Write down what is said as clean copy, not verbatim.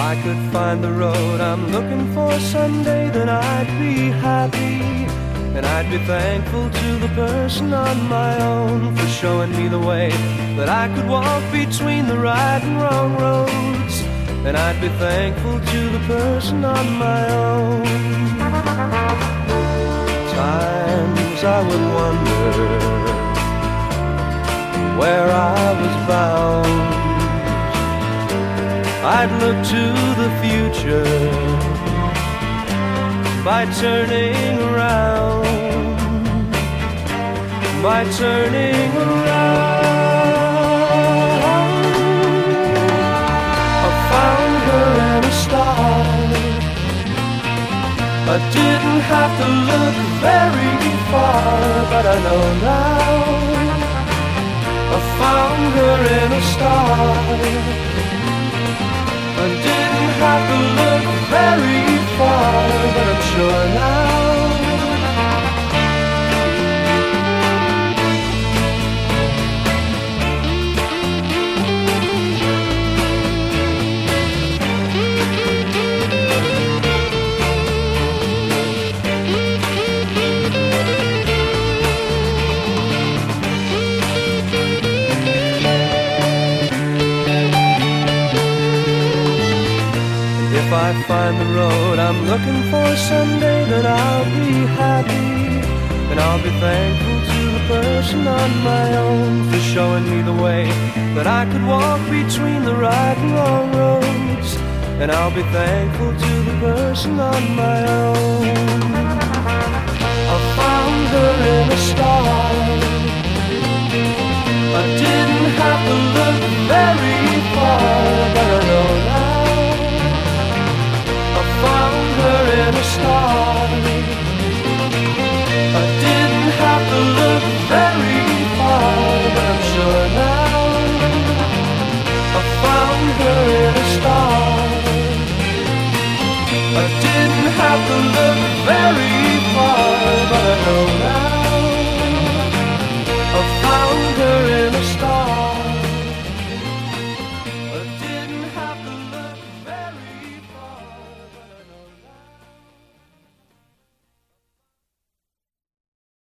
I could find the road I'm looking for someday, then I'd be happy. And I'd be thankful to the person on my own for showing me the way that I could walk between the right and wrong roads. And I'd be thankful to the person on my own. Times I would wonder where I was bound. I'd look to the future by turning around, by turning around. I found her in a star. I didn't have to look very far, but I know now. I found her in a star. I didn't have to look very far, but I'm sure now. If I find the road I'm looking for someday, then I'll be happy. And I'll be thankful to the person on my own for showing me the way that I could walk between the right and wrong roads. And I'll be thankful to the person on my own. I found her in a star. I didn't have to look very far, but I know now. I found her in a star. I didn't have to look very far, but I'm sure now. I found her in a star. I didn't have to look very far, but I know now.